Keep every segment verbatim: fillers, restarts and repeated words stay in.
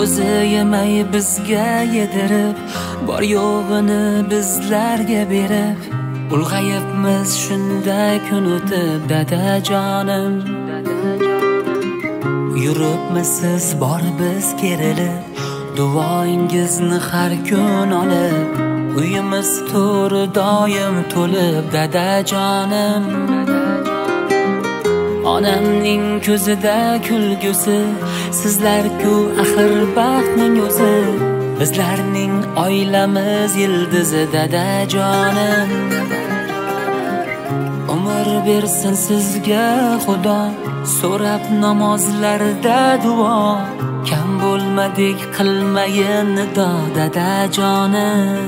o'zi yemay bizga yedirib, bor yo'g'ini bizlarga berib, ulg'ayibmiz shunday kun o'tib dadajonim. Yuribmiz siz bor biz kerilib, duoingizni har kun olib, uyimiz to'ri doim to'lib dadajonim. Onamning ko'zida kulgusi, sizlar-ku axir baxtning o'zi, bizlarning oilamiz yildizi dadajonim. Umr bersin sizga Xudo, so'rab namozlarda duo, kam bo'lmadik qilmayin nido dadajonim.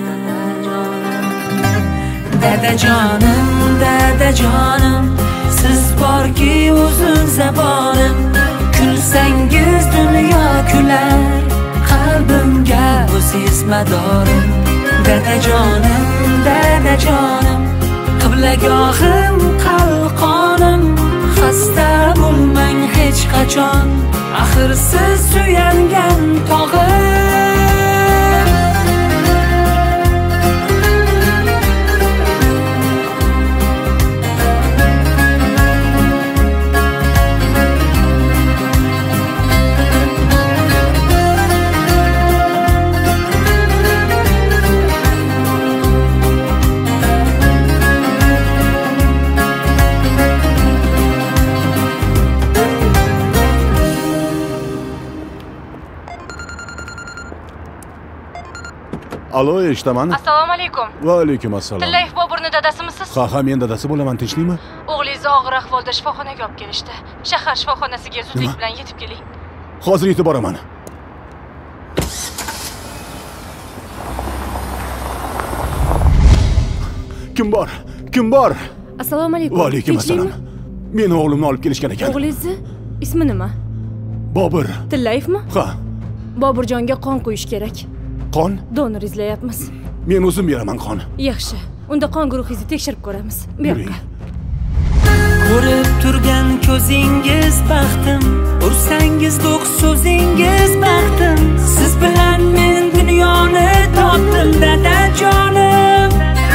Dadajonim, dadajonim, siz borki uzun zabonim, kulsangiz dunyo kular, qalbimga o'siz madorim. Dadajonim, dadajonim, qiblagohim qalqonim, xasta bo'lmang hech qachon, axir siz suyangan tog'im. Alo, eshitaman. Assalomu alaykum. Va alaykum assalom. Tillayev Boburning dadasimisiz? Ha, ha, men dadasi bo'laman, tinchlikmi? O'g'lingiz og'ir ahvolda shifoxonaga olib kelishdi. Shahar shifoxonasiga zudlik bilan yetib keling. Hozir yetib boraman. Kim bor? Kim bor? Assalomu alaykum. Va alaykum assalom. Meni o'g'limni olib kelishgan ekan. O'g'lingizni ismi nima? Bobur. Tillayevmi? Ha. Boburjonga qon quyish kerak. Qon? Donor izlayapmiz. Men o'zim beraman qon. Yaxshi. Unda qon guruhingizni tekshirib ko'ramiz. Bu yoqqa. Ko'rib turgan ko'zingiz baxtim, ursangiz do'q so'zingiz baxtim, siz bilan men dunyoni topdim dadajonim.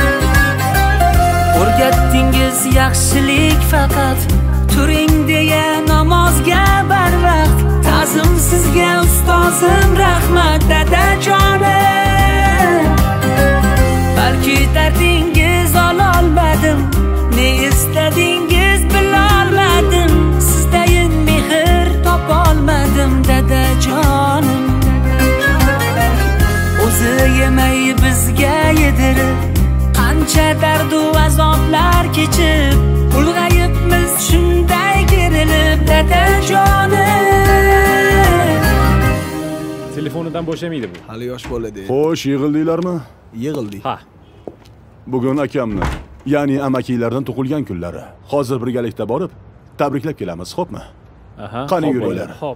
O'rgatdingiz yaxshilik faqat, turing deya namozga barvaqt, ta'zim sizga ustozim rahmat dadajonim. Balki dardingiz ololmadim, ne istadingiz bilolmadim, sizdayin mehr topolmadim dadajonim. O'zi yemay bizga yedirib, qancha dardu azoblar kechib, ulg'ayibmiz shunday kerilib dadajonim. Telefonidan bo'shamaydi bu. Hali yosh bo'ladi. Xo'sh, yig'ildinglarmi? Yig'ildik. Ha. Bugun akamni, ya'ni amakilardan tug'ilgan kunlari. Hozir birgalikda borib, tabriklab kelamiz, xo'pmi? Aha. Qani yuringlar. Xo'p.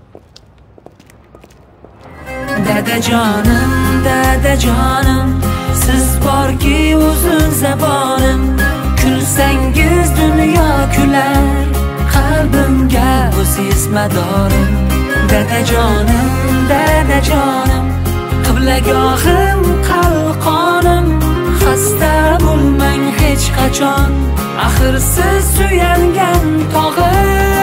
Dadajonim, dadajonim, siz borki uzun zabonim, kulsangiz dunyo kular, qalbimga o'siz madorim. Dadajonim, dadajonim, qiblagohim qalqonim, xasta bo'lmang hech qachon, axir siz suyangan tog'im.